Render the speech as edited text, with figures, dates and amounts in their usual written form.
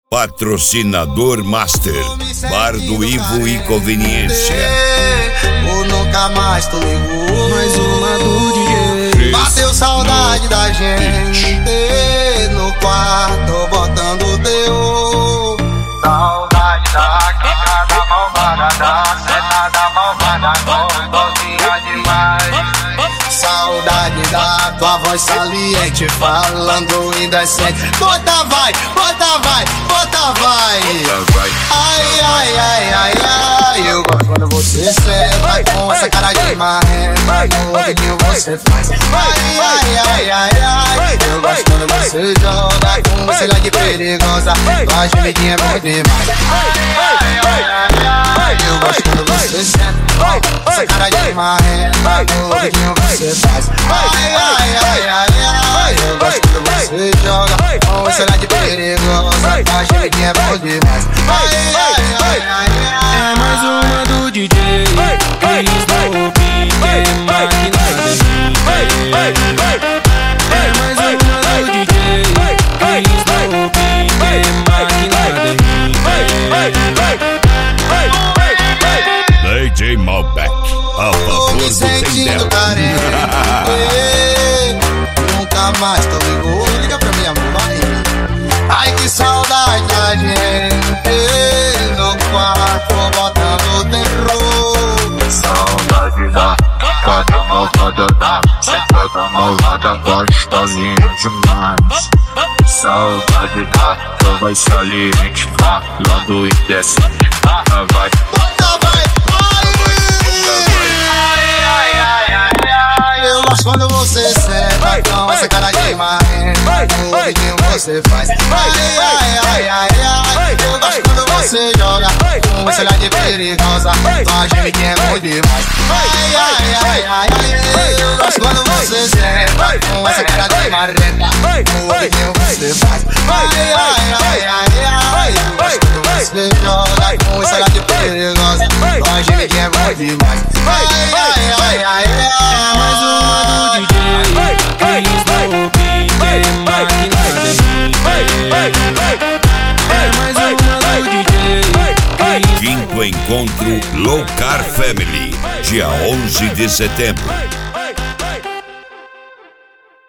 Patrocinador Master, Bar do Ivo e Conveniência. Ou nunca mais tu ligou. Mais uma do DJ. Bateu saudade da gente no quarto, botando teu. Saudade da cara malvada, da sentada malvada, gostosinha demais. Saudade da tua voz saliente, falando indecente. Bota vai, bota vai, bota vai. Ai, ai, ai, ai, ai. Eu gosto quando você senta com essa cara de marrenta. No ouvidinho você faz. Ai, ai, ai, ai, ai. Eu gosto quando você joga com esse olhar de perigosa. Tua gemidinha é bom demais. Ai, ai, ai, ai, ai. Eu gosto quando você senta com essa cara de marrenta. No ouvidinho você faz. Ai, ai, ai, ai, ai. Eu gosto quando você joga com esse olhar de perigosa. Tua gemidinha é bom demais. Ai, ai, ai, ai, ai. É mais uma do DJ. Cris no beat, máquina de É mais uma do DJ. Cris no beat, máquina de DJ Malbec, a favor do sentindo Tendel. Nunca mais tu ligou. Liga pra minha mãe. Ai, que saudade da gente no quarto, botando terror. Saudade da cara malvada, da sentada malvada, gostosinha demais. Saudade da tua voz saliente, falando indecente. Vai, Bota vai, eu gosto quando você senta com essa cara de marrenta. No ouvidinho você faz. Ai, ai, ai, ai, ai. Eu gosto quando você joga com esse olhar de perigosa. Tua gemidinha é bom demais. Ai, ai, ai, ai, ai. Eu gosto quando você senta com essa cara de marrenta. No ouvidinho você faz. Ai, ai, ai, ai, ai. Eu gosto quando você joga com esse olhar de perigosa. Tua gemidinha é bom demais. Ai, ai, ai, ai, ai. mais uma do DJ. Cris no beat, máquina de É mais uma do DJ. Quinto encontro Low Car Family, dia 11 de setembro.